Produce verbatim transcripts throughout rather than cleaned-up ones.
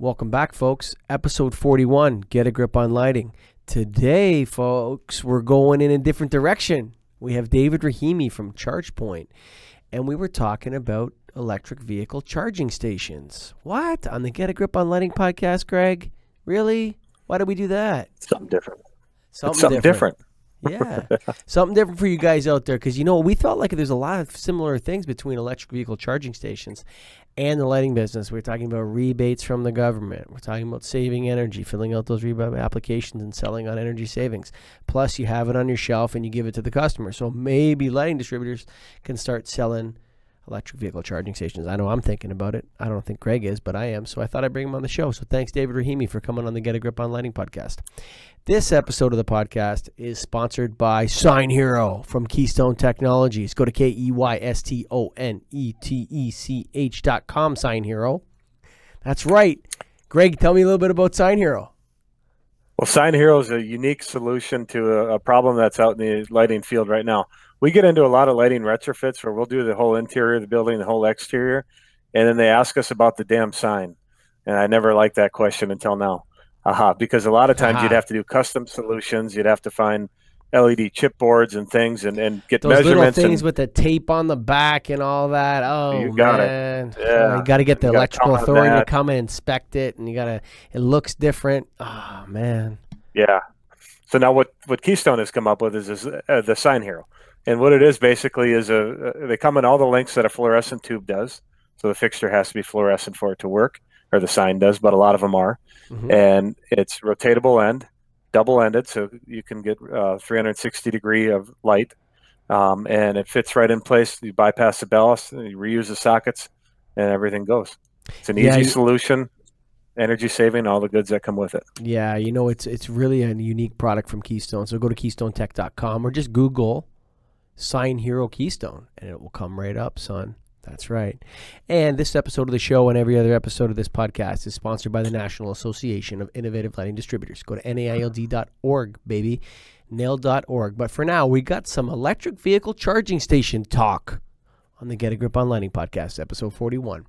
Welcome back, folks. Episode forty-one, Get a Grip on Lighting. Today, folks, we're going in a different direction. We have David Rahimi from ChargePoint, and we were talking about electric vehicle charging stations. What? On the Get a Grip on Lighting podcast, Greg? Really? Why did we do that? Something different. Something, it's something different. different. Yeah, something different for you guys out there, because, you know, we felt like there's a lot of similar things between electric vehicle charging stations and the lighting business. We're talking about rebates from the government. We're talking about saving energy, filling out those rebate applications and selling on energy savings. Plus, you have it on your shelf and you give it to the customer. So maybe lighting distributors can start selling electric vehicle charging stations. I know I'm thinking about it. I don't think Greg is, but I am. So I thought I'd bring him on the show. So thanks, David Rahimi, for coming on the Get a Grip on Lighting podcast. This episode of the podcast is sponsored by Sign Hero from Keystone Technologies. Go to K E Y S T O N E T E C H dot com, Sign Hero. That's right. Greg, tell me a little bit about Sign Hero. Well, Sign Hero is a unique solution to a, a problem that's out in the lighting field right now. We get into a lot of lighting retrofits where we'll do the whole interior of the building, the whole exterior, and then they ask us about the damn sign. And I never liked that question until now. Aha, because a lot of times Aha. you'd have to do custom solutions. You'd have to find L E D chipboards and things and, and get Those measurements. little things and, with the tape on the back and all that. Oh, You got it. man. Yeah. Oh, you got to get the You gotta electrical count on authority to that. come and inspect it, and you got to, it looks different. Oh, man. Yeah. So now what, what Keystone has come up with is, is uh, the Sign Hero. And what it is basically is a, uh, they come in all the lengths that a fluorescent tube does. So the fixture has to be fluorescent for it to work, or the sign does, but a lot of them are. Mhm. And it's rotatable end, double-ended, so you can get uh, three hundred sixty degree of light. Um, and it fits right in place. You bypass the ballast, you reuse the sockets, and everything goes. It's an Yeah, easy you- solution, energy saving, all the goods that come with it. Yeah, you know, it's it's really a unique product from Keystone. So go to keystone tech dot com or just Google Sign Hero Keystone, and it will come right up, son. That's right. And this episode of the show and every other episode of this podcast is sponsored by the National Association of Innovative Lighting Distributors. Go to N A I L D dot org, baby, nail dot org. But for now, we got some electric vehicle charging station talk on the Get a Grip on Lighting podcast, episode forty-one.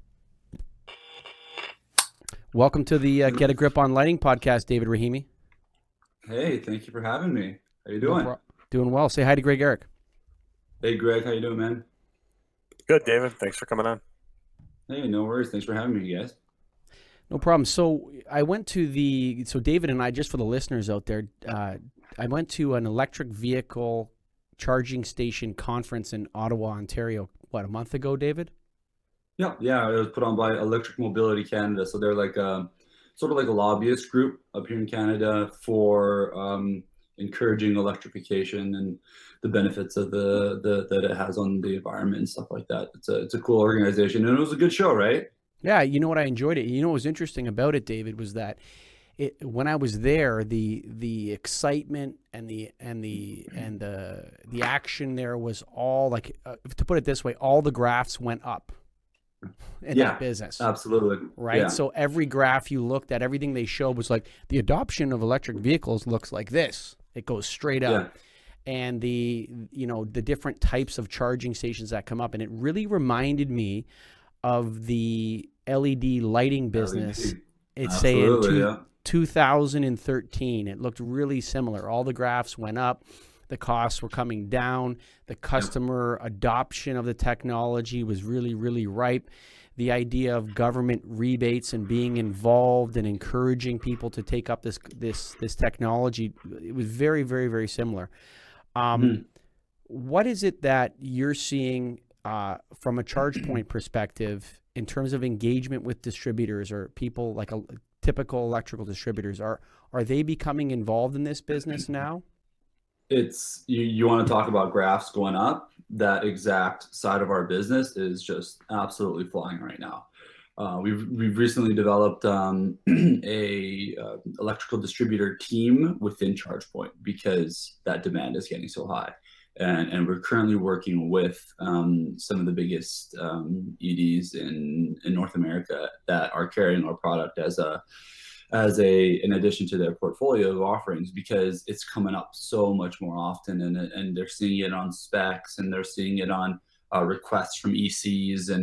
Welcome to the uh, Get a Grip on Lighting podcast, David Rahimi. Hey, thank you for having me. How you No doing? pro- Doing well. Say hi to Greg Eric. Hey, Greg, how you doing, man? Good, David. Thanks for coming on. Hey, no worries. Thanks for having me, guys. No problem. So I went to the, so David and I, just for the listeners out there, uh, I went to an electric vehicle charging station conference in Ottawa, Ontario, what, a month ago, David? Yeah, yeah. It was put on by Electric Mobility Canada, so they're like um, sort of like a lobbyist group up here in Canada for um, encouraging electrification and the benefits of the, the that it has on the environment and stuff like that. It's a it's a cool organization, and it was a good show, right? Yeah, you know what, I enjoyed it. You know what was interesting about it, David, was that it, when I was there, the the excitement and the and the and the the action there was all like, uh, to put it this way, all the graphs went up in Yeah, that business. Absolutely. Right. Yeah. So every graph you looked at, everything they showed was like the adoption of electric vehicles looks like this. It goes straight up. Yeah. And the, you know, the different types of charging stations that come up. And it really reminded me of the L E D lighting business. L E D. It's say in Absolutely, two, yeah. two thousand thirteen. It looked really similar. All the graphs went up. The costs were coming down. The customer adoption of the technology was really, really ripe. The idea of government rebates and being involved and encouraging people to take up this this this technology, it was very, very, very similar. Um, Mhm. What is it that you're seeing uh, from a ChargePoint perspective in terms of engagement with distributors or people like a, typical electrical distributors? Are are they becoming involved in this business now? It's you, you want to talk about graphs going up. That exact side of our business is just absolutely flying right now. Uh, we've we've recently developed um, a uh, electrical distributor team within ChargePoint because that demand is getting so high, and and we're currently working with um, some of the biggest um, E Ds in in North America that are carrying our product as a as a in addition to their portfolio of offerings, because it's coming up so much more often, and and they're seeing it on specs, and they're seeing it on uh, requests from E Cs, and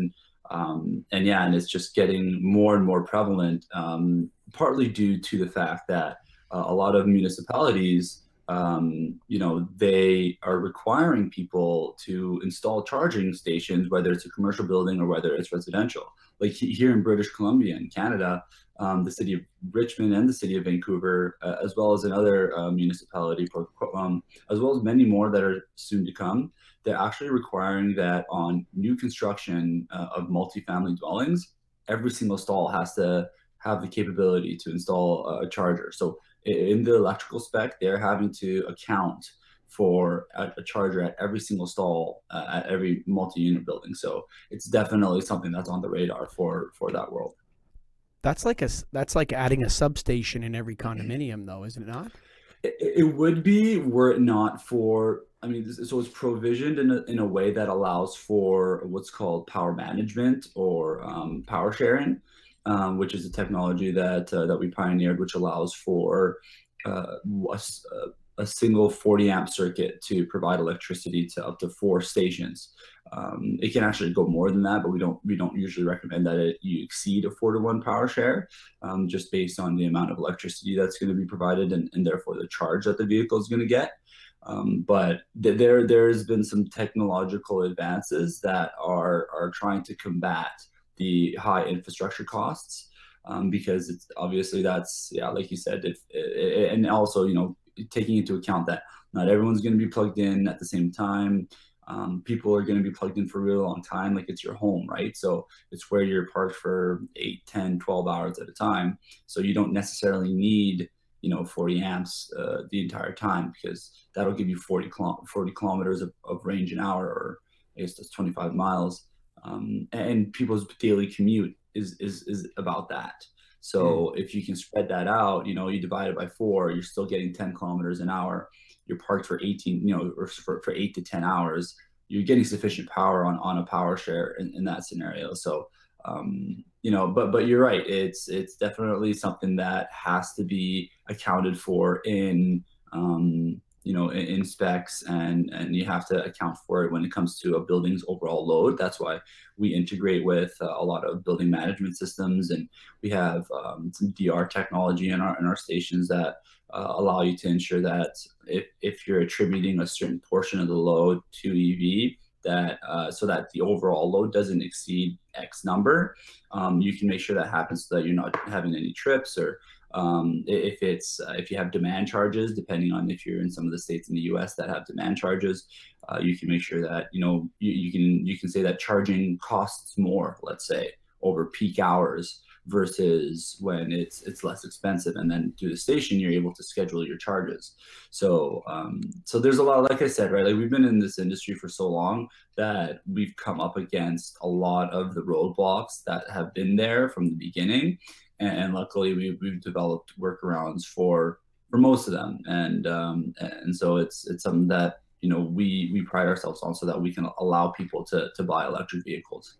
Um, and yeah, and it's just getting more and more prevalent, um, partly due to the fact that uh, a lot of municipalities, um, you know, they are requiring people to install charging stations, whether it's a commercial building or whether it's residential. Like here in British Columbia in Canada, um, the city of Richmond and the city of Vancouver, uh, as well as another uh, municipality, um, as well as many more that are soon to come, they're actually requiring that on new construction uh, of multifamily dwellings, every single stall has to have the capability to install a charger. So in the electrical spec, they're having to account for a, a charger at every single stall uh, at every multi-unit building. So it's definitely something that's on the radar for for that world. That's like a that's like adding a substation in every condominium, though, isn't it not? It, it would be were it not for, I mean, so it's provisioned in a, in a way that allows for what's called power management or um, power sharing, um, which is a technology that uh, that we pioneered, which allows for uh, a, a single forty amp circuit to provide electricity to up to four stations. Um, it can actually go more than that, but we don't we don't usually recommend that it, you exceed a four to one power share, um, just based on the amount of electricity that's going to be provided and, and therefore the charge that the vehicle is going to get. Um, but th there there's been some technological advances that are are trying to combat the high infrastructure costs, um, because it's obviously that's yeah like you said, if it, and also you know taking into account that not everyone's going to be plugged in at the same time. Um, people are going to be plugged in for a really long time, like it's your home, right? So it's where you're parked for eight, ten, twelve hours at a time. So you don't necessarily need, you know, forty amps uh, the entire time, because that'll give you forty, kilo forty kilometers of, of range an hour, or I guess that's twenty-five miles. Um, and people's daily commute is, is, is about that. So mm. if you can spread that out, you know, you divide it by four, you're still getting ten kilometers an hour. You're parked for eighteen, you know, or for, for eight to ten hours. You're getting sufficient power on, on a power share in, in that scenario. So, um, you know, but, but you're right. It's, it's definitely something that has to be accounted for in, um, you know, in, in specs, and, and you have to account for it when it comes to a building's overall load. That's why we integrate with uh, a lot of building management systems, and we have um, some D R technology in our, in our stations that uh, allow you to ensure that if, if you're attributing a certain portion of the load to E V, that uh, so that the overall load doesn't exceed X number, um, you can make sure that happens so that you're not having any trips, or um, if it's uh, if you have demand charges, depending on if you're in some of the states in the U S that have demand charges, uh, you can make sure that you know you, you can you can say that charging costs more, let's say, over peak hours versus when it's it's less expensive, and then through the station you're able to schedule your charges. So um, so there's a lot, like I said, right? Like we've been in this industry for so long that we've come up against a lot of the roadblocks that have been there from the beginning, and, and luckily we've we've developed workarounds for for most of them, and um, and so it's it's something that you know we we pride ourselves on, so that we can allow people to to buy electric vehicles.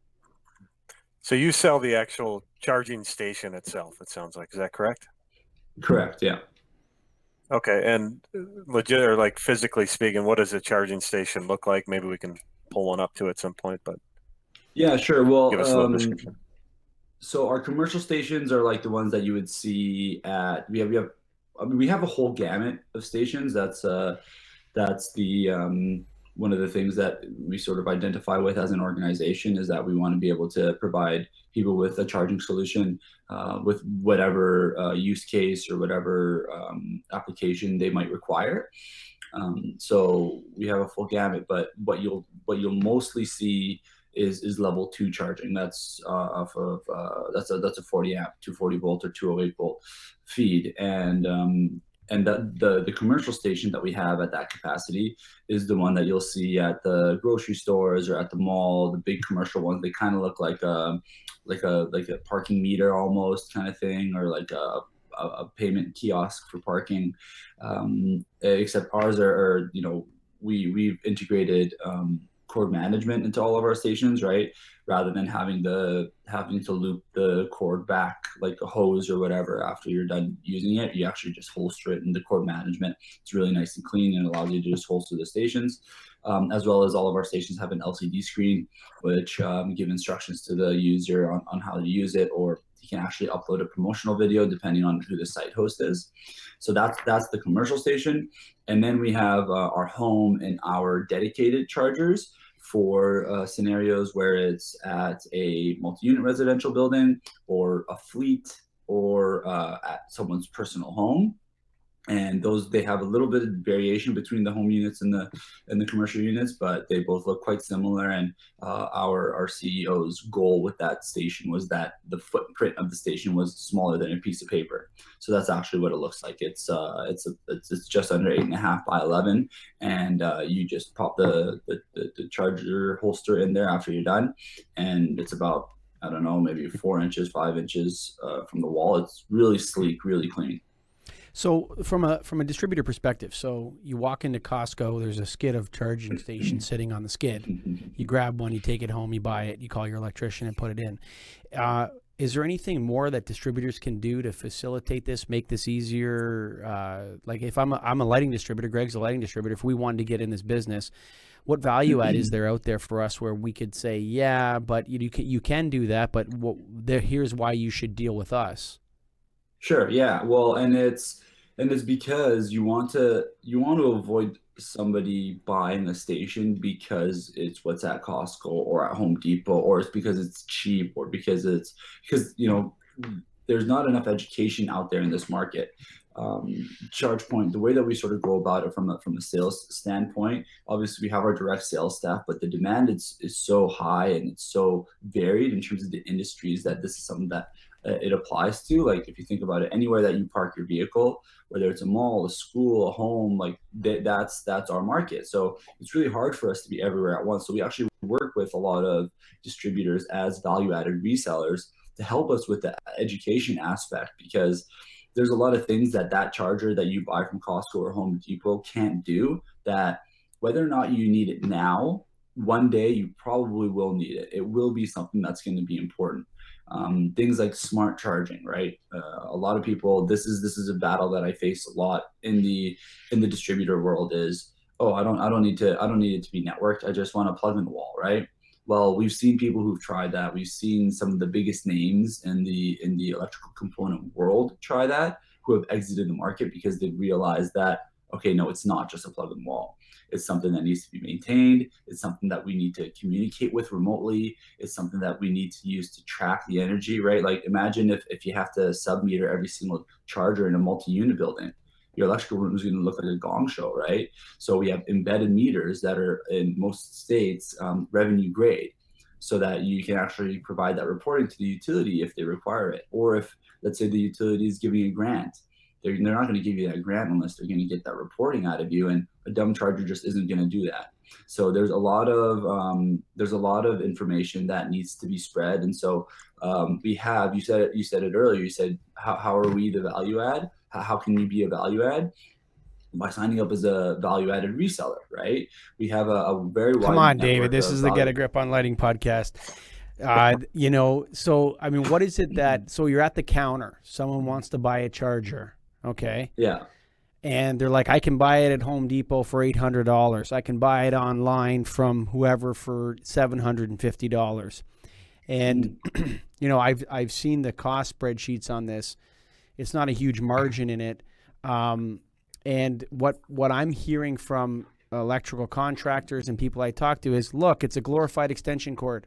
So you sell the actual charging station itself, it sounds like. Is that correct? Correct, yeah. Okay, and legit, or like physically speaking, what does a charging station look like? Maybe we can pull one up to at some point, but yeah, sure. Well, give us a little um, description. So our commercial stations are like the ones that you would see at, we have, we have, I mean, we have a whole gamut of stations. That's, uh, that's the, um, one of the things that we sort of identify with as an organization, is that we want to be able to provide people with a charging solution uh, with whatever uh, use case or whatever um, application they might require. Um, so we have a full gamut, but what you'll what you'll mostly see is is level two charging. That's uh, off of uh, that's a that's a forty amp, two forty volt or two oh eight volt feed, and um, And the, the, the commercial station that we have at that capacity is the one that you'll see at the grocery stores or at the mall, the big commercial ones. They kind of look like a, like a, like a parking meter almost kind of thing, or like a, a, a payment kiosk for parking. Um, except ours are, are, you know, we, we've integrated um, cord management into all of our stations, right? Rather than having the having to loop the cord back like a hose or whatever after you're done using it, you actually just holster it in the cord management. It's really nice and clean and allows you to just holster the stations. um, as well as all of our stations have an L C D screen, which um, give instructions to the user on, on how to use it, or you can actually upload a promotional video depending on who the site host is. So that's that's the commercial station. And then we have uh, our home and our dedicated chargers for uh, scenarios where it's at a multi-unit residential building or a fleet or uh, at someone's personal home. And those, they have a little bit of variation between the home units and the and the commercial units, but they both look quite similar. And uh, our our C E O's goal with that station was that the footprint of the station was smaller than a piece of paper. So that's actually what it looks like. It's uh it's a, it's, it's just under eight and a half by eleven, and uh, you just pop the, the the the charger holster in there after you're done, and it's about, I don't know, maybe four inches, five inches uh, from the wall. It's really sleek, really clean. So from a from a distributor perspective, so you walk into Costco, there's a skid of charging station sitting on the skid. You grab one, you take it home, you buy it, you call your electrician and put it in. Uh, is there anything more that distributors can do to facilitate this, make this easier? Uh, like if I'm a, I'm a lighting distributor, Greg's a lighting distributor, if we wanted to get in this business, what value add is there out there for us where we could say, yeah, but you, you, can, you can do that, but what, there, here's why you should deal with us? Sure. Yeah. Well, and it's and it's because you want to you want to avoid somebody buying a station because it's what's at Costco or at Home Depot, or it's because it's cheap, or because it's because you know there's not enough education out there in this market. Um, ChargePoint, the way that we sort of go about it from a, from a sales standpoint, obviously we have our direct sales staff, but the demand is is so high and it's so varied in terms of the industries that this is something that uh, it applies to. Like if you think about it, anywhere that you park your vehicle, whether it's a mall, a school, a home, like th- that's that's our market. So it's really hard for us to be everywhere at once. So we actually work with a lot of distributors as value-added resellers to help us with the education aspect, because there's a lot of things that that charger that you buy from Costco or Home Depot can't do, that whether or not you need it now, one day you probably will need it. It will be something that's going to be important. Um, things like smart charging, right? Uh, a lot of people, this is this is a battle that I face a lot in the in the distributor world is, oh, I don't I don't need to I don't need it to be networked. I just want to plug in the wall, right? Well, we've seen people who've tried that. We've seen some of the biggest names in the in the electrical component world try that, who have exited the market because they've realized that, okay, no, it's not just a plug-in wall. It's something that needs to be maintained. It's something that we need to communicate with remotely. It's something that we need to use to track the energy, right? Like imagine if, if you have to sub-meter every single charger in a multi-unit building. Your electrical room is going to look like a gong show, right? So we have embedded meters that are in most states um, revenue grade, so that you can actually provide that reporting to the utility if they require it. Or if, let's say, the utility is giving a grant, they're, they're not going to give you that grant unless they're going to get that reporting out of you, and a dumb charger just isn't going to do that. So there's a lot of um, there's a lot of information that needs to be spread, and so um, we have. You said it. You said it earlier. You said, how how are we the value add? How, how can you be a value add? By signing up as a value-added reseller, right? We have a, a very wide. Come on, David. This is the Get a Grip on Lighting podcast. Uh, you know, so I mean, what is it that? So you're at the counter. Someone wants to buy a charger. Okay. Yeah. And they're like, I can buy it at Home Depot for eight hundred dollars. I can buy it online from whoever for seven hundred and fifty dollars. And mm. you know, I've I've seen the cost spreadsheets on this. It's not a huge margin in it. Um, and what what I'm hearing from electrical contractors and people I talk to is, look, it's a glorified extension cord.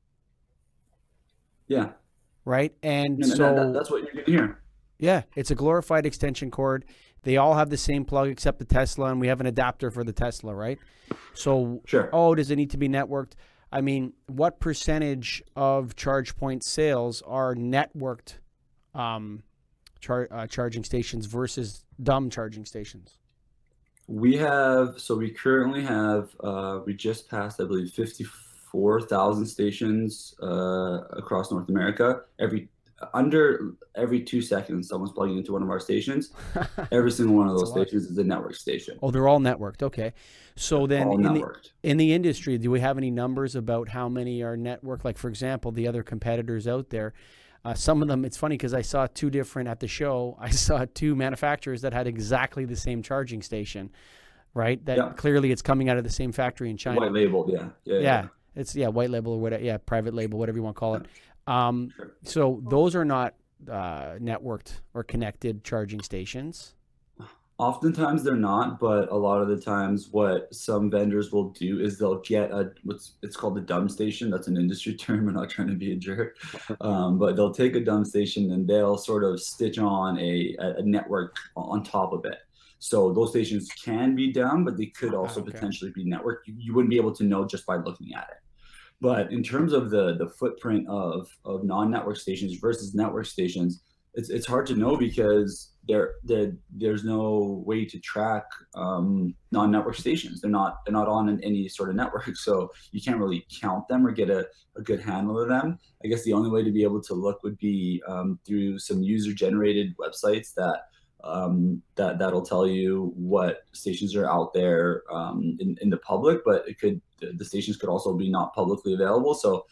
Yeah. Right. And no, so no, that, that's what you're going to hear. Yeah, it's a glorified extension cord. They all have the same plug except the Tesla, and we have an adapter for the Tesla, right? So, sure. Oh, does it need to be networked? I mean, what percentage of ChargePoint sales are networked um, char- uh, charging stations versus dumb charging stations? We have, so we currently have, uh, we just passed, I believe, fifty-four thousand stations uh, across North America. Every Under every two seconds, someone's plugging into one of our stations. Every single one of those stations is a network station. Oh, they're all networked. Okay. So then all in networked. the, in the industry, do we have any numbers about how many are networked? Like, for example, the other competitors out there, uh, some of them, it's funny because I saw two different at the show. I saw two manufacturers that had exactly the same charging station. right? That Yeah. clearly it's coming out of the same factory in China. White labeled, yeah. Yeah. yeah. yeah. It's yeah, white label or whatever. Yeah, private label, whatever you want to call it. Um, Sure. so those are not uh, networked or connected charging stations. Oftentimes they're not, but a lot of the times what some vendors will do is they'll get a what's it's called a dumb station. That's an industry term. I'm not trying to be a jerk, um, but they'll take a dumb station and they'll sort of stitch on a, a network on top of it. So those stations can be dumb, but they could also Okay. potentially be networked. You, you wouldn't be able to know just by looking at it. But in terms of the the footprint of of non-network stations versus network stations, it's it's hard to know because there there there's no way to track um, non-network stations. They're not they're not on any sort of network, so you can't really count them or get a, a good handle of them. I guess the only way to be able to look would be um, through some user-generated websites that um, that that'll tell you what stations are out there um, in in the public, but it could the, the stations could also be not publicly available. So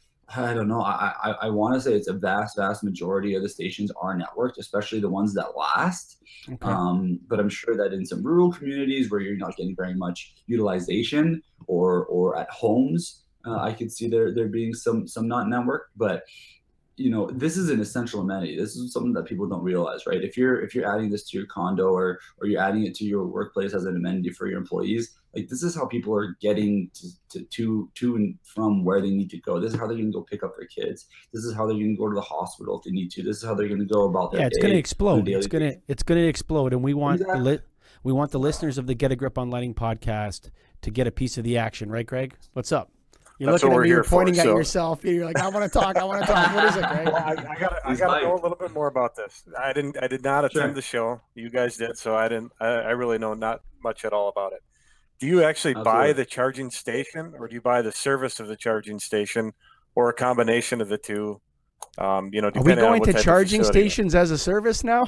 I don't know. I I, I want to say it's a vast, vast majority of the stations are networked, especially the ones that last. Okay. Um, but I'm sure that in some rural communities where you're not getting very much utilization, or or at homes, uh, I could see there there being some some not networked. But you know, this is an essential amenity. This is something that people don't realize, right? If you're if you're adding this to your condo, or or you're adding it to your workplace as an amenity for your employees, like this is how people are getting to to to, to and from where they need to go. This is how they're going to go pick up their kids. This is how they're going to go to the hospital if they need to. This is how they're going to go about their Yeah, it's day going to on a explode. daily It's going to it's going to explode, and we want the Exactly. li- we want the listeners of the Get a Grip on Lighting podcast to get a piece of the action, right, Greg? What's up? You're That's looking what at we're me, you're here for, pointing at so- yourself. You're like, I want to talk. I want to talk. What is it, Greg? Well, I, I got I He's got to know hyped. a little bit more about this. I didn't I did not attend Sure. the show. You guys did, so I didn't. I, I really know not much at all about it. Do you actually buy Absolutely. the charging station, or do you buy the service of the charging station, or a combination of the two? Um, you know, Are we depending on going what to type of charging facility. stations as a service now?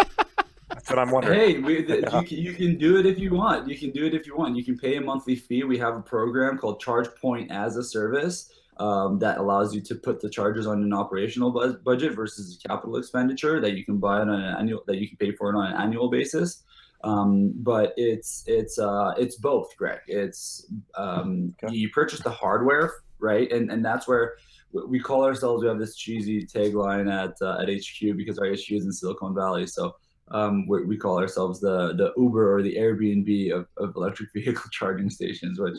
That's what I'm wondering. Hey, we, the, you, can, you can do it if you want. You can do it if you want. You can pay a monthly fee. We have a program called ChargePoint as a Service um, that allows you to put the chargers on an operational bu- budget versus a capital expenditure that you can buy it on an annual that you can pay for it on an annual basis. Um, but it's it's uh, it's both, Greg. It's um, Okay. you purchase the hardware, right, and and that's where we call ourselves. We have this cheesy tagline at uh, at H Q because our H Q is in Silicon Valley. So um, we, we call ourselves the the Uber or the Airbnb of, of electric vehicle charging stations, which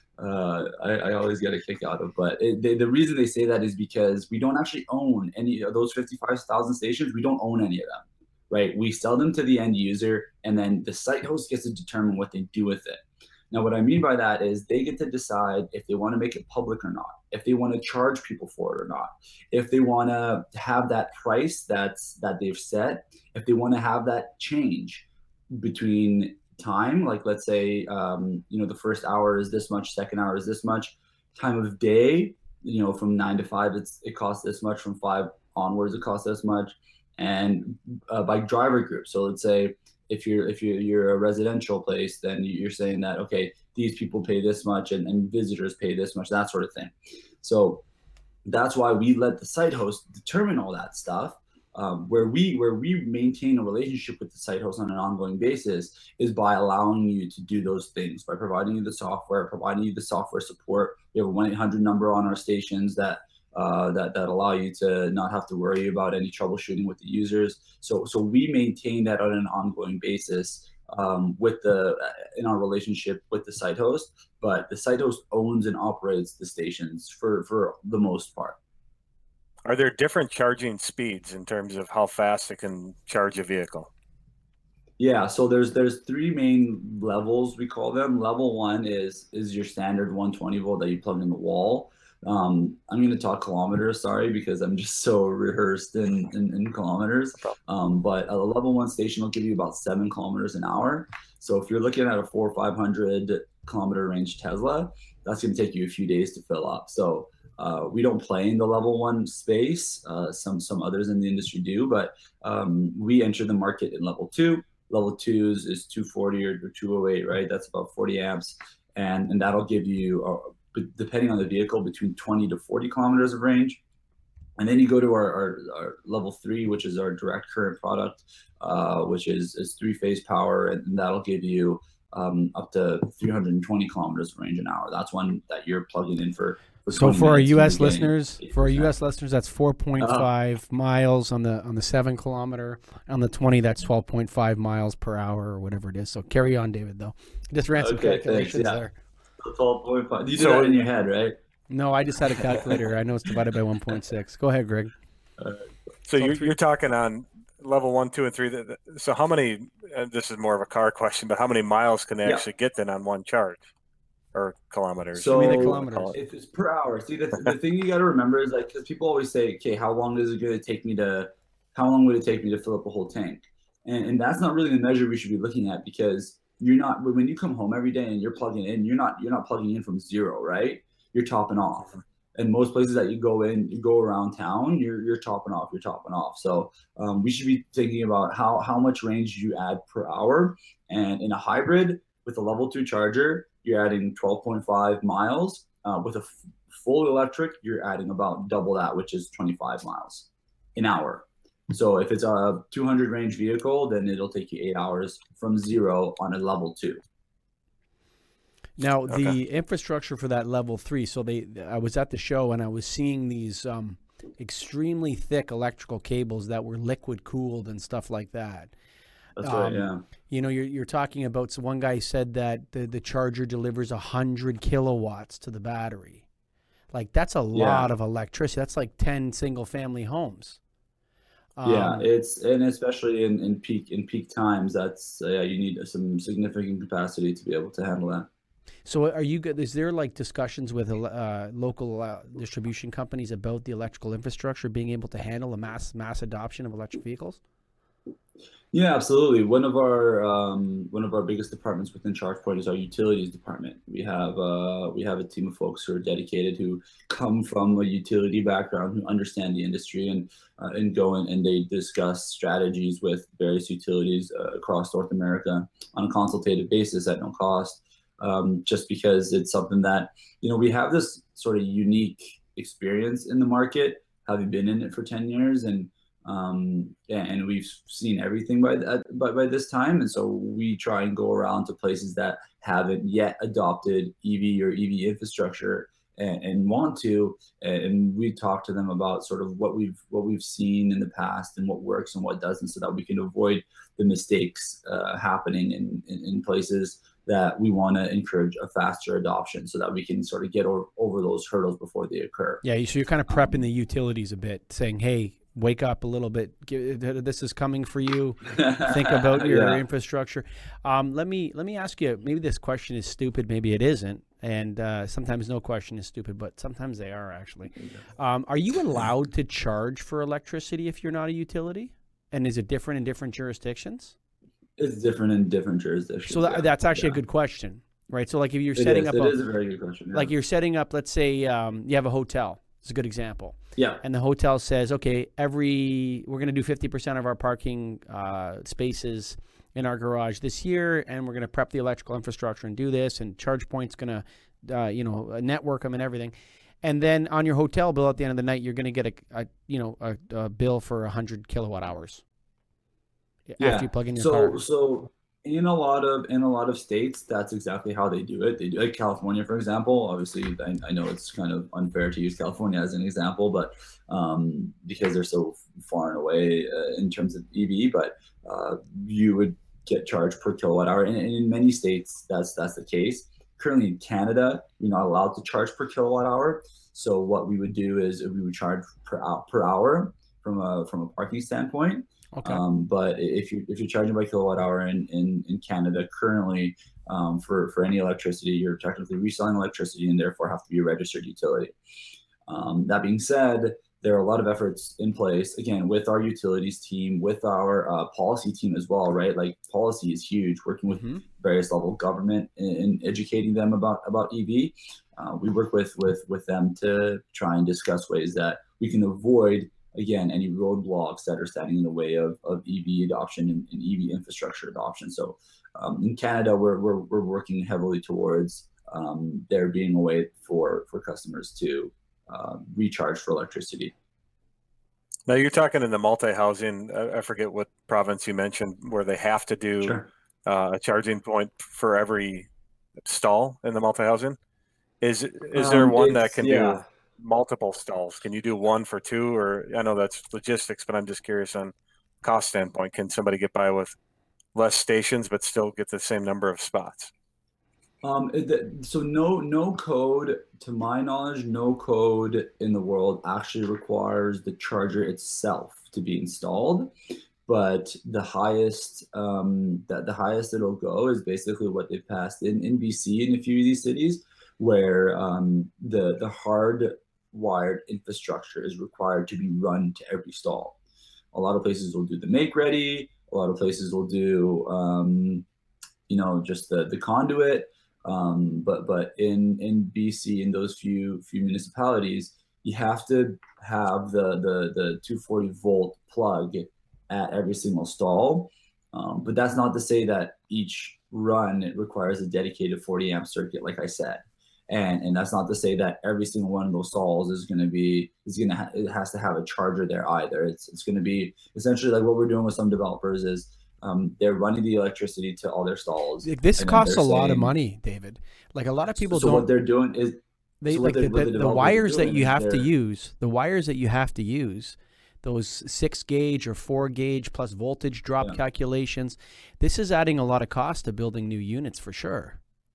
uh, I, I always get a kick out of. But it, they, the reason they say that is because we don't actually own any of those fifty-five thousand stations. We don't own any of them, right? We sell them to the end user, and then the site host gets to determine what they do with it. Now, what I mean by that is they get to decide if they want to make it public or not, if they want to charge people for it or not, if they want to have that price that's that they've set, if they want to have that change between time, like let's say, um, you know, the first hour is this much, second hour is this much, time of day, you know, from nine to five, it's it costs this much, from five onwards, it costs this much, and uh, by driver group. So let's say, if you're if you're, you're a residential place, then you're saying that, okay, these people pay this much and, and visitors pay this much, that sort of thing. So that's why we let the site host determine all that stuff. Um, where we where we maintain a relationship with the site host on an ongoing basis is by allowing you to do those things, by providing you the software, providing you the software support. We have a one eight hundred number on our stations that Uh, that that allow you to not have to worry about any troubleshooting with the users. So so we maintain that on an ongoing basis um, with the in our relationship with the site host. But the site host owns and operates the stations for for the most part. Are there different charging speeds in terms of how fast it can charge a vehicle? Yeah, so there's there's three main levels, we call them. Level one is is your standard one twenty volt that you plug in the wall. Um, I'm going to talk kilometers, sorry, because I'm just so rehearsed in, in, in kilometers. Um, but a level one station will give you about seven kilometers an hour. So if you're looking at a four or five hundred kilometer range Tesla, that's going to take you a few days to fill up. So uh, we don't play in the level one space. Uh, some some others in the industry do, but um, we enter the market in level two. Level two is, is two forty or, or two oh eight, right? That's about forty amps. And, and that'll give you, uh, depending on the vehicle, between twenty to forty kilometers of range. And then you go to our, our, our level three, which is our direct current product, uh, which is, is three phase power. And that'll give you um, up to three hundred twenty kilometers of range an hour. That's one that you're plugging in for. for So for our minutes, U S you're getting listeners, eight for our percent. U S listeners, that's four point five uh, miles on the on the seven kilometer. On the twenty, that's twelve point five miles per hour or whatever it is. So carry on, David. Though just ran some Okay, calculations thanks, yeah. there. twelve point five. You did So- that in your head, right? No, I just had a calculator. I know it's divided by one point six. Go ahead, Greg. So So you're, three- you're talking on level one, two, and three. that- that- So how many? Uh, this is more of a car question, but how many miles can they Yeah. actually get then on one charge, or kilometers? So Give me the kilometers. if it's per hour, see the, the thing you got to remember is like because people always say, okay, how long is it going to take me to, how long would it take me to fill up a whole tank? And and that's not really the measure we should be looking at because you're not when you come home every day and you're plugging in, you're not you're not plugging in from zero, right? You're topping off. And most places that you go in, you go around town, you're you're topping off, you're topping off. So um, we should be thinking about how how much range you add per hour. And in a hybrid with a level two charger, you're adding twelve point five miles. Uh, with a f- full electric, you're adding about double that, which is twenty-five miles an hour. So if it's a two hundred range vehicle, then it'll take you eight hours from zero on a level two. Now Okay. the infrastructure for that level three. So they, I was at the show and I was seeing these um, extremely thick electrical cables that were liquid cooled and stuff like that. That's Um, right, yeah. You know, you're you're talking about. So one guy said that the the charger delivers a hundred kilowatts to the battery. Like that's a Yeah. lot of electricity. That's like ten single family homes. Yeah, Um, it's and especially in, in peak in peak times, that's uh, yeah, you need some significant capacity to be able to handle that. So are you good? Is there like discussions with uh, local uh, distribution companies about the electrical infrastructure being able to handle a mass mass adoption of electric vehicles? Yeah, absolutely. One of our um, one of our biggest departments within ChargePoint is our utilities department. We have uh, we have a team of folks who are dedicated, who come from a utility background, who understand the industry, and uh, and go in and they discuss strategies with various utilities uh, across North America on a consultative basis at no cost. Um, just because it's something that you know we have this sort of unique experience in the market, having been in it for ten years, and um yeah, and we've seen everything by that by, by this time, and so we try and go around to places that haven't yet adopted E V or E V infrastructure and, and want to, and we talk to them about sort of what we've what we've seen in the past and what works and what doesn't, so that we can avoid the mistakes uh, happening in, in in places that we want to encourage a faster adoption, so that we can sort of get over, over those hurdles before they occur. Yeah, so you're kind of prepping the utilities a bit, saying, "Hey, wake up a little bit. This is coming for you. Think about your Yeah. infrastructure." Um, let me let me ask you. Maybe this question is stupid. Maybe it isn't. And uh, sometimes no question is stupid, but sometimes they are actually. Um, are you allowed to charge for electricity if you're not a utility? And is it different in different jurisdictions? It's different in different jurisdictions. So that, yeah. that's actually Yeah. a good question, right? So like if you're It setting is. up, It a, is a very good question. Yeah. like you're setting up, let's say um, you have a hotel. It's a good example. yeah, And the hotel says, okay, every we're going to do fifty percent of our parking uh, spaces in our garage this year, and we're going to prep the electrical infrastructure and do this, and ChargePoint's going to, uh, you know, network them and everything. And then on your hotel bill at the end of the night, you're going to get a, a you know, a, a bill for one hundred kilowatt hours yeah. after you plug in your so car. so in a lot of in a lot of states, that's exactly how they do it. They do like California, for example. Obviously, I, I know it's kind of unfair to use California as an example, but um, because they're so far and away uh, in terms of E V, but uh, you would get charged per kilowatt hour, and, and in many states, that's that's the case. Currently in Canada, you're not allowed to charge per kilowatt hour. So what we would do is we would charge per hour, per hour from a from a parking standpoint. Okay. Um, but if you if you're charging by kilowatt hour in in, in Canada currently, um, for for any electricity, you're technically reselling electricity and therefore have to be a registered utility. Um, that being said, there are a lot of efforts in place, again, with our utilities team, with our uh, policy team as well, right? Like policy is huge, working with Mhm. various level of government and, and educating them about about E V. Uh, we work with with with them to try and discuss ways that we can avoid, again, any roadblocks that are standing in the way of, of E V adoption and, and E V infrastructure adoption. So um, in Canada, we're, we're, we're working heavily towards um, there being a way for, for customers to uh, recharge for electricity. Now you're talking in the multi-housing. I I forget what province you mentioned where they have to do Sure. uh, a charging point for every stall in the multi-housing? Is is there Um, one that it's can yeah. do multiple stalls? Can you do one for two? Or I know that's logistics, but I'm just curious on cost standpoint. Can somebody get by with less stations but still get the same number of spots? Um, it- the- so no, no code, to my knowledge, no code in the world actually requires the charger itself to be installed. But the highest, um, that the highest it'll go is basically what they've passed in, in B C in a few of these cities, where um, the the hard wired infrastructure is required to be run to every stall. A lot of places will do the make ready. A lot of places will do, um, you know, just the the conduit. Um, but but in in B C, in those few few municipalities, you have to have the the the two forty volt plug at every single stall. Um, but that's not to say that each run it requires a dedicated forty amp circuit, like I said. And, and that's not to say that every single one of those stalls is going to be is going to ha- it has to have a charger there either. It's it's going to be essentially like what we're doing with some developers is um, they're running the electricity to all their stalls. Like, this and then costs a they're lot of saying- money, David. Like a lot of people so don't. what they're doing is They so like what the, the- what the, the the developers are wires that doing you is have to they're- use, the wires that you have to use, those six gauge or four gauge plus voltage drop Yeah. calculations. This is adding a lot of cost to building new units for sure.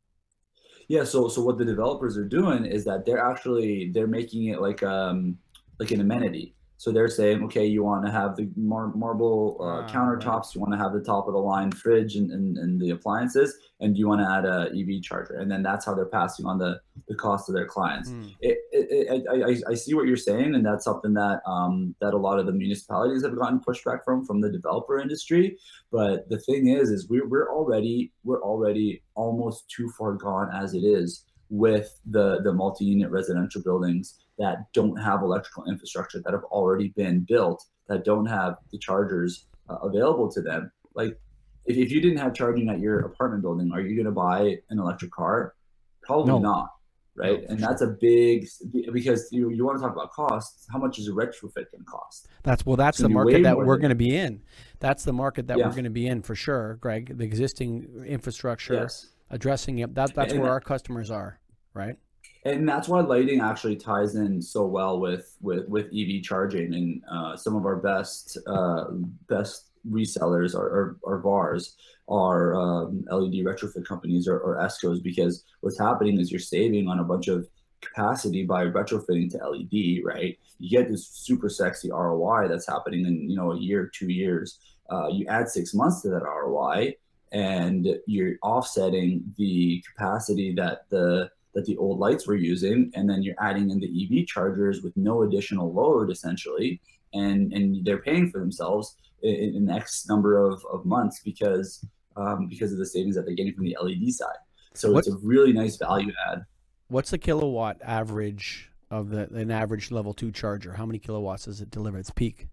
Yeah, so so what the developers are doing is that they're actually they're making it like um like an amenity. So they're saying, okay, you want to have the mar- marble uh, Ah, countertops, you want to have the top of the line fridge and, and, and the appliances, and you want to add a E V charger, and then that's how they're passing on the, the cost to their clients. Hmm. It, it, it, I, I I see what you're saying, and that's something that um that a lot of the municipalities have gotten pushback from from the developer industry. But the thing is, is we're we're already we're already almost too far gone as it is with the the multi-unit residential buildings that don't have electrical infrastructure, that have already been built, that don't have the chargers uh, available to them. Like if, if you didn't have charging at your apartment building, are you going to buy an electric car? Probably No. not, right? No, for And that's a big, because you, you want to talk about costs. How much is a retrofit going to cost? That's well, that's It's the gonna be way market that more we're than- going to be in. That's the market that Yeah. we're going to be in for sure, Greg. The existing infrastructure, Yes. addressing it. That that's And where that- our customers are, right? And that's why lighting actually ties in so well with with with E V charging. And uh, some of our best uh, best resellers are, are, are V A Rs, are um, L E D retrofit companies or, or ESCOs, because what's happening is you're saving on a bunch of capacity by retrofitting to L E D, right? You get this super sexy R O I that's happening in, you know, a year, two years. Uh, you add six months to that R O I, and you're offsetting the capacity that the that the old lights were using, and then you're adding in the E V chargers with no additional load, essentially, and and they're paying for themselves in, in X number of, of months because um, because of the savings that they're getting from the L E D side. So What- it's a really nice value add. What's the kilowatt average of the an average level two charger? How many kilowatts does it deliver? Its peak?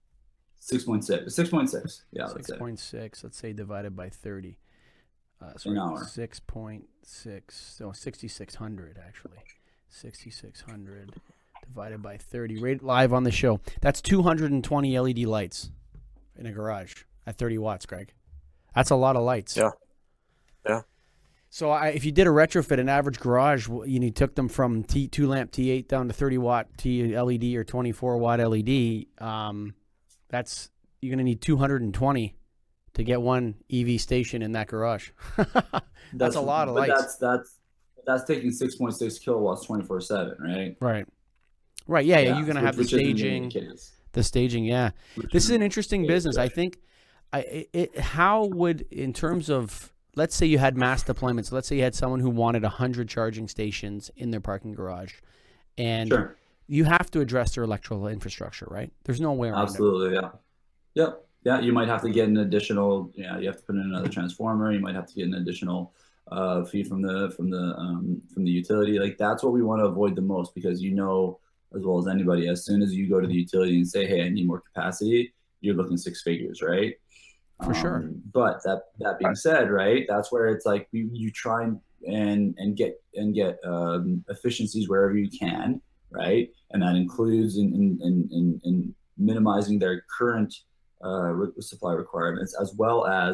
six point six. six point six. Yeah, that's Six it. point six. Let's say divided by thirty. Uh, An sorry, hour. six point six. So sixty six hundred actually. Sixty six hundred divided by thirty. Right live on the show. That's two hundred and twenty L E D lights in a garage at thirty watts, Greg. That's a lot of lights. Yeah. Yeah. So I, if you did a retrofit, an average garage, w- you know, you took them from T two lamp T eight down to thirty watt T L E D or twenty-four watt L E D. Um, that's you're gonna need two hundred twenty to get one E V station in that garage. that's, a lot of but lights. That's that's that's taking six point six kilowatts twenty-four seven, right? Right. Right. Yeah. Yeah. You're gonna which- have the which isn't really staging. the case. The staging. Yeah. Which This is isn't an interesting the case, business. I right? think. I it, it, how would in terms of let's say you had mass deployments. Let's say you had someone who wanted a hundred charging stations in their parking garage, and Sure. you have to address their electrical infrastructure, right? There's no way around Absolutely, yeah. Yep. Yeah, you might have to get an additional, yeah, you have to put in another transformer, you might have to get an additional uh, feed from the from the um, from the utility. Like that's what we want to avoid the most, because you know as well as anybody, as soon as you go to the utility and say, hey, I need more capacity, you're looking six figures, right? For sure. Um, but that that being said, right, that's where it's like you, you try and and and get and get um, efficiencies wherever you can, right? And that includes in in, in, in, in minimizing their current uh, re- supply requirements, as well as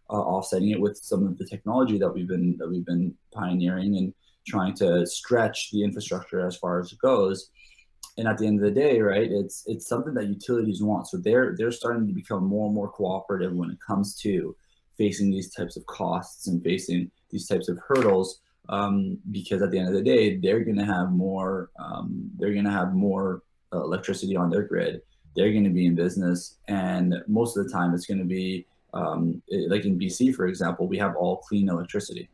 uh, offsetting it with some of the technology that we've been that we've been pioneering and trying to stretch the infrastructure as far as it goes. And at the end of the day, right, it's it's something that utilities want. So they're they're starting to become more and more cooperative when it comes to facing these types of costs and facing these types of hurdles, um, because at the end of the day, they're going to have more um, they're going to have more uh, electricity on their grid. They're going to be in business, and most of the time, it's going to be um, like in B C, for example, we have all clean electricity.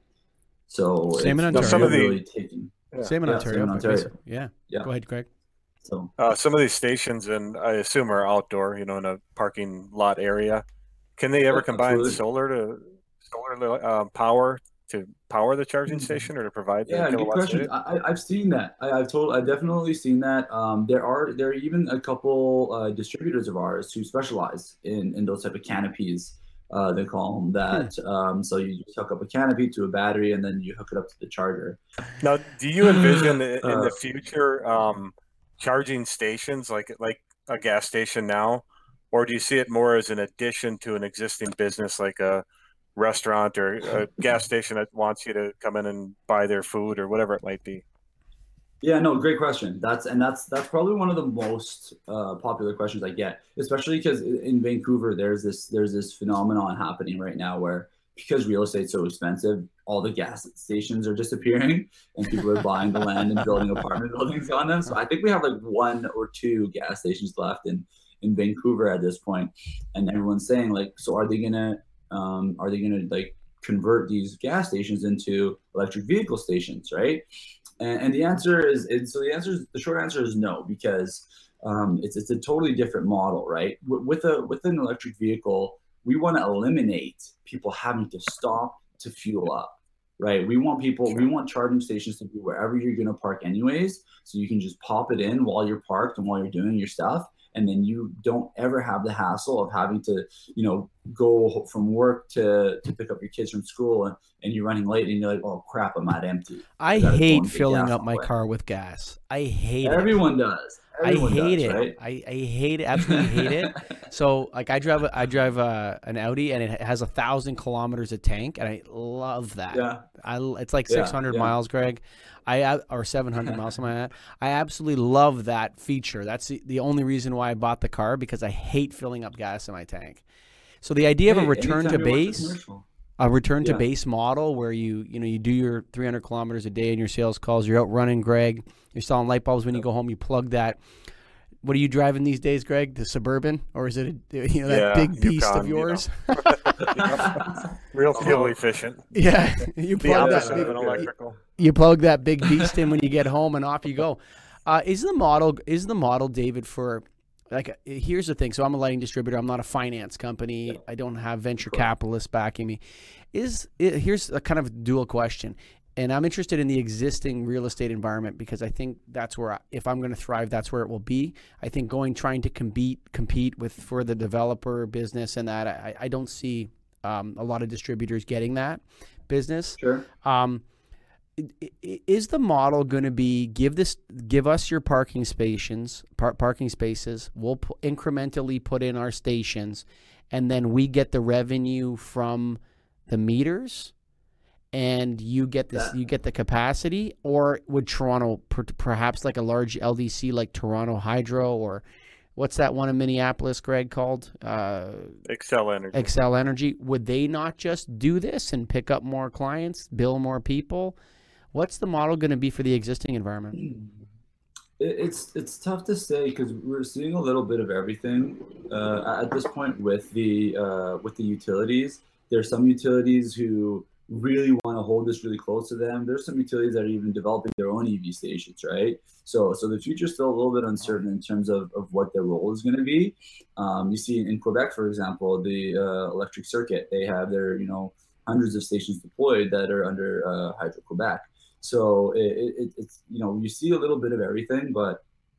So Same in it's Ontario. Some of the- really taking, Yeah. Same in Yeah, Ontario. same in Ontario. basically. Yeah. yeah. Go ahead, Greg. So Uh, some of these stations, and I assume are outdoor, you know, in a parking lot area. Can they ever Yeah, combine absolutely. solar to solar uh, power to power the charging station or to provide the Yeah, good kilowatts question. needed? I, I- I've seen that. I, I've told, I've definitely seen that. Um, there are there are even a couple uh, distributors of ours who specialize in in those type of canopies. Uh, they call them that. Um, so you just hook up a canopy to a battery, and then you hook it up to the charger. Now, do you envision i- in Uh, the future um, charging stations like like a gas station now, or do you see it more as an addition to an existing business like a restaurant or a gas station that wants you to come in and buy their food or whatever it might be? Yeah, no, great question. That's and that's that's probably one of the most uh, popular questions I get, especially because in Vancouver there's this there's this phenomenon happening right now where because real estate's so expensive, all the gas stations are disappearing and people are buying the land and building apartment buildings on them. So I think we have like one or two gas stations left in in Vancouver at this point, and everyone's saying like, so are they gonna um, are they gonna like convert these gas stations into electric vehicle stations, right? And, and the answer is, and so the answer is, the short answer is no, because um, it's it's a totally different model, right? W- with a with an electric vehicle, we want to eliminate people having to stop to fuel up, right? We want people, Sure. we want charging stations to be wherever you're going to park anyways, so you can just pop it in while you're parked and while you're doing your stuff, and then you don't ever have the hassle of having to, you know, go from work to to pick up your kids from school, and, and you're running late and you're like, oh crap, I'm at empty. I gotta go hate and get filling gas up on my the way. car with gas. I hate it. Everyone does. Everyone I hate does, it. right? I, I hate it. Absolutely hate it. So like I drive a, I drive a, an Audi and it has a thousand kilometers of tank and I love that. Yeah. I it's like Yeah, six hundred yeah. miles, Greg. I or seven hundred miles, something like that. I absolutely love that feature. That's the, the only reason why I bought the car, because I hate filling up gas in my tank. So the idea of a Hey, return to anytime you watch a base. commercial. A return to Yeah. base model where you you know you do your three hundred kilometers a day in your sales calls. You're out running, Greg. You're selling light bulbs. When you go home, you plug that. What are you driving these days, Greg? The Suburban, or is it a, you know that Yeah, big beast Yukon, of you know. yours? Real fuel efficient. Yeah, you The plug opposite that. of an Big, electrical. you plug that big beast in when you get home, and off you go. Uh, is the model is the model, David, for like uh, here's the thing. So I'm a lighting distributor. I'm not a finance company. I don't have venture capitalists backing me. Is it, here's a kind of dual question, and I'm interested in the existing real estate environment because I think that's where I, if I'm going to thrive, that's where it will be. I think going trying to compete compete with for the developer business and that I, I don't see um, a lot of distributors getting that business. Sure. Um, i- i- is the model going to be give this give us your parking stations par- parking spaces, we'll pu- incrementally put in our stations, and then we get the revenue from the meters and you get this That- you get the capacity? Or would Toronto per- perhaps like a large L D C like Toronto Hydro, or what's that one in Minneapolis, Greg, called uh, Excel Energy. Excel Energy, would they not just do this and pick up more clients, bill more people? What's the model going to be for the existing environment? It- It's it's tough to say because we're seeing a little bit of everything uh, at this point with the uh, with the utilities. There's some utilities who really want to hold this really close to them. There's some utilities that are even developing their own E V stations, right? So so the future's still a little bit uncertain in terms of, of what their role is going to be. Um, you see in Quebec, for example, the uh, electric circuit, they have their you know hundreds of stations deployed that are under uh, Hydro Quebec. So it, it, it's you know you see a little bit of everything, but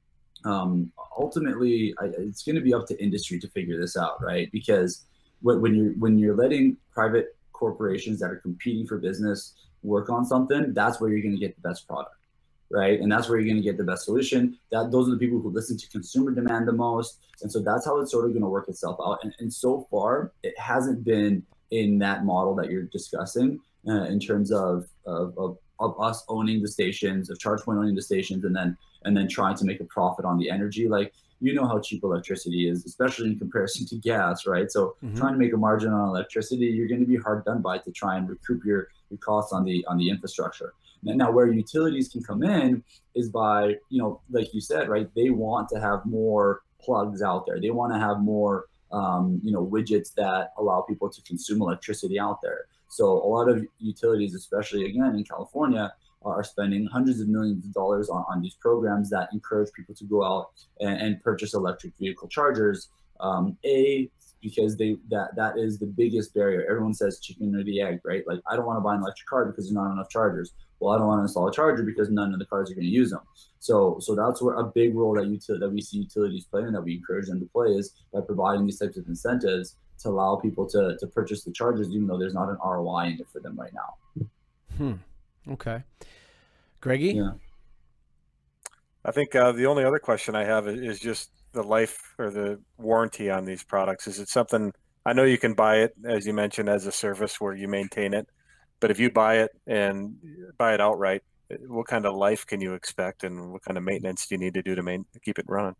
um, ultimately I, it's going to be up to industry to figure this out, right? Because when, when you're when you're letting private corporations that are competing for business work on something, that's where you're going to get the best product, right? And that's where you're going to get the best solution. That those are the people who listen to consumer demand the most, and so that's how it's sort of going to work itself out. And, and so far, it hasn't been in that model that you're discussing uh, in terms of, of, of, of us owning the stations, of ChargePoint owning the stations, and then and then trying to make a profit on the energy. Like, you know how cheap electricity is, especially in comparison to gas, right? So mm-hmm. trying to make a margin on electricity, you're going to be hard done by to try and recoup your, your costs on the on the infrastructure. Now, where utilities can come in is by, you know, like you said, right? They want to have more plugs out there. They want to have more, um, you know, widgets that allow people to consume electricity out there. So a lot of utilities, especially again in California, are spending hundreds of millions of dollars on, on these programs that encourage people to go out and, and purchase electric vehicle chargers. Um, a, because they that that is the biggest barrier. Everyone says chicken or the egg, right? Like, I don't want to buy an electric car because there's not enough chargers. Well, I don't want to install a charger because none of the cars are going to use them. So, so that's where a big role that util- that we see utilities play and that we encourage them to play is by providing these types of incentives to allow people to to purchase the chargers, even though there's not an R O I in it for them right now. Hmm. Okay. Greggy? Yeah. I think uh, the only other question I have is just the life or the warranty on these products. Is it something, I know you can buy it, as you mentioned, as a service where you maintain it, but if you buy it and buy it outright, what kind of life can you expect and what kind of maintenance do you need to do to main, keep it running?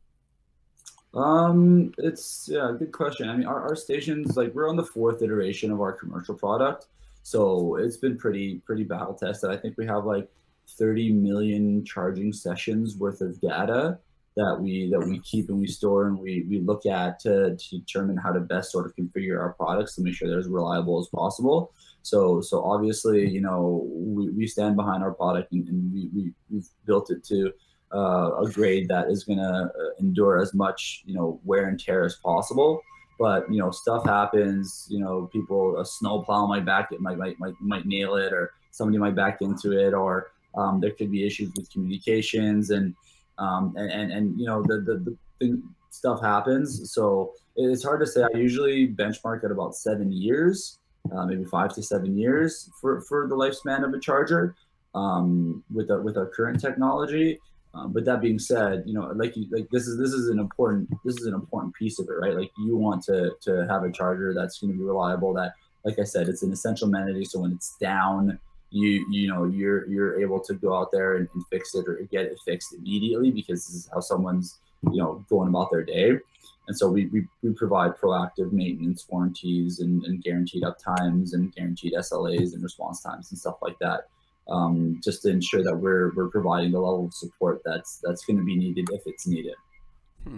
Um, it's, yeah, good question. I mean, our, our stations, like, we're on the fourth iteration of our commercial product. So it's been pretty, pretty battle tested. I think we have like thirty million charging sessions worth of data that we that we keep and we store and we, we look at to, to determine how to best sort of configure our products to make sure they're as reliable as possible. So so obviously, you know, we, we stand behind our product and, and we, we, we've built it to uh, a grade that is going to endure as much, you know, wear and tear as possible. But, you know, stuff happens, you know, people, a snow plow might back it, might, might, might, might nail it, or somebody might back into it, or um, there could be issues with communications and, um, and, and, and, you know, the, the, the thing, stuff happens. So it's hard to say. I usually benchmark at about seven years, uh, maybe five to seven years for, for the lifespan of a charger um, with, our, with our current technology. Um, but that being said, you know, like you, like this is this is an important this is an important piece of it, right? Like, you want to to have a charger that's going to be reliable. That, like I said, it's an essential amenity. So when it's down, you you know you're you're able to go out there and, and fix it or get it fixed immediately, because this is how someone's, you know, going about their day. And so we we, we provide proactive maintenance warranties and, and guaranteed uptimes and guaranteed S L As and response times and stuff like that. Um, just to ensure that we're we're providing the level of support that's that's going to be needed if it's needed. Hmm.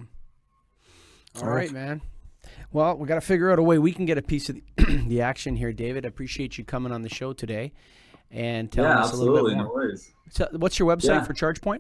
All right, man. Well, we got to figure out a way we can get a piece of the, the action here, David. I appreciate you coming on the show today and telling yeah, us a little bit more. No worries. So, what's your website yeah. for ChargePoint?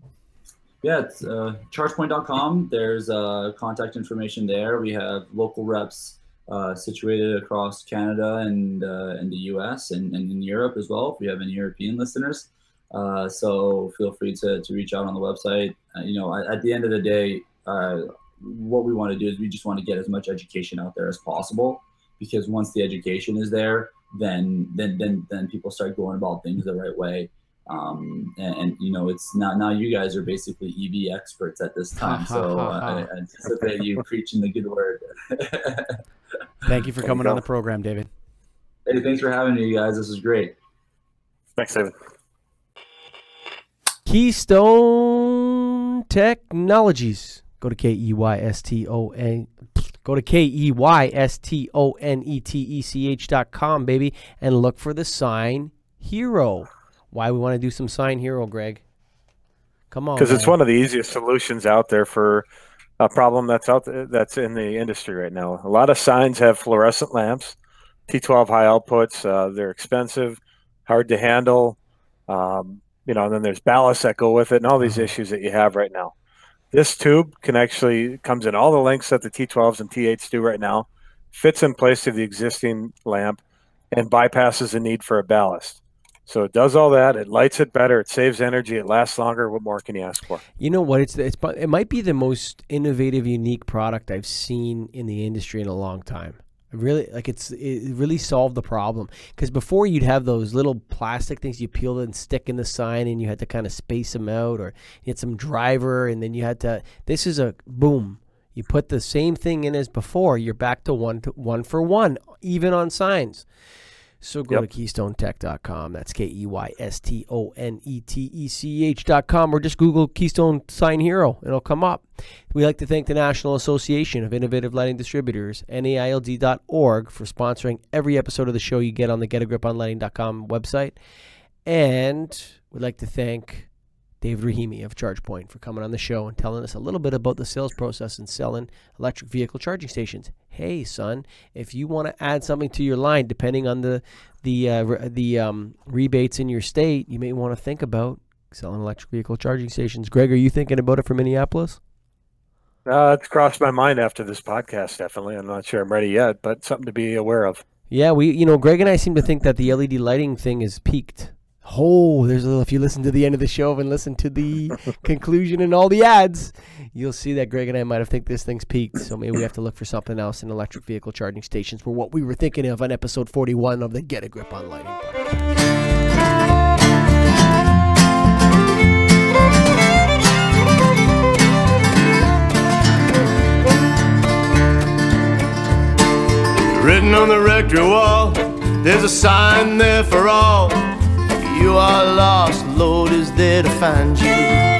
Yeah, it's uh, chargepoint dot com. There's uh, contact information there. We have local reps Uh, situated across Canada and uh, and the U S and, and in Europe as well, if we have any European listeners. Uh, so feel free to, to reach out on the website. Uh, you know, at, at the end of the day, uh, what we want to do is we just want to get as much education out there as possible, because once the education is there, then then then then people start going about things the right way. Um, and, and you know, it's now now you guys are basically E V experts at this time, so uh, I, I anticipate you preaching the good word. Thank you for coming on the program, David. Hey, thanks for having me, you guys. This is great. Thanks, David. Keystone Technologies. Go to K E Y S T O N. Go to K E Y S T O N E T E C H dot com, baby, and look for the Sign Hero. Why we want to do some Sign Hero, Greg? Come on. Because it's one of the easiest solutions out there for a problem that's out there, that's in the industry right now. A lot of signs have fluorescent lamps, T twelve high outputs. Uh, they're expensive, hard to handle. Um, you know, and then there's ballasts that go with it, and all these issues that you have right now. This tube can actually comes in all the lengths that the T twelves and T eights do right now, fits in place to the existing lamp, and bypasses the need for a ballast. So it does all that. It lights it better. It saves energy. It lasts longer. What more can you ask for? You know what? It's it's it might be the most innovative, unique product I've seen in the industry in a long time. Really, like it's it really solved the problem, because before you'd have those little plastic things you peel and stick in the sign, and you had to kind of space them out, or you had some driver, and then you had to. This is a boom. You put the same thing in as before, you're back to one to one for one, even on signs. So go Yep. to keystone tech dot com. That's K E Y S T O N E T E C H dot com, or just Google Keystone Sign Hero. It'll come up. We'd like to thank the National Association of Innovative Lighting Distributors, N A I L D dot org, for sponsoring every episode of the show you get on the get a grip on lighting dot com website. And we'd like to thank David Rahimi of ChargePoint for coming on the show and telling us a little bit about the sales process in selling electric vehicle charging stations. Hey, son, if you want to add something to your line, depending on the the uh, re- the um, rebates in your state, you may want to think about selling electric vehicle charging stations. Greg, are you thinking about it for Minneapolis? Uh, it's crossed my mind after this podcast, definitely. I'm not sure I'm ready yet, but something to be aware of. Yeah, we, you know, Greg and I seem to think that the L E D lighting thing is peaked. Oh, there's a little, if you listen to the end of the show and listen to the conclusion and all the ads, you'll see that Greg and I might have think this thing's peaked. So maybe we have to look for something else in electric vehicle charging stations for what we were thinking of on episode forty-one of the Get a Grip on Lighting podcast. Written on the rectory wall, there's a sign there for all. If you are lost, the Lord is there to find you.